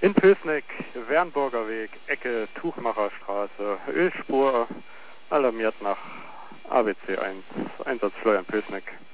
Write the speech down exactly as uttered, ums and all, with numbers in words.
In Pößneck, Wernburger Weg, Ecke Tuchmacherstraße, Ölspur, alarmiert nach A B C eins, Einsatzsteuer in Pößneck.